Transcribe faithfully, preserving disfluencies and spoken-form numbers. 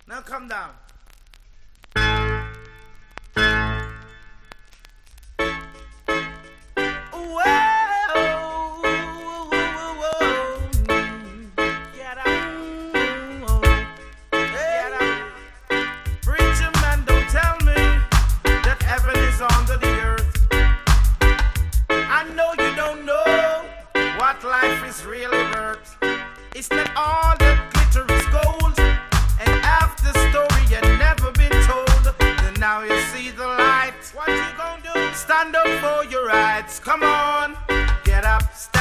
Now come down. Life is really worth. It's not all that glitter is gold. And after the story you never been told, then now you see the light. What you gonna do? Stand up for your rights. Come on, get up.